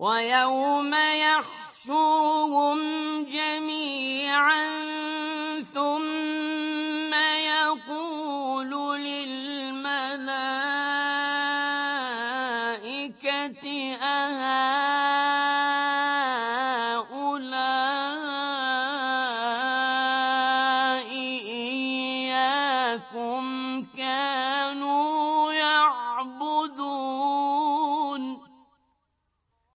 ويوم يحشرهم جميعا ثم يقول للملائكة أهؤلاء إياكم كانوا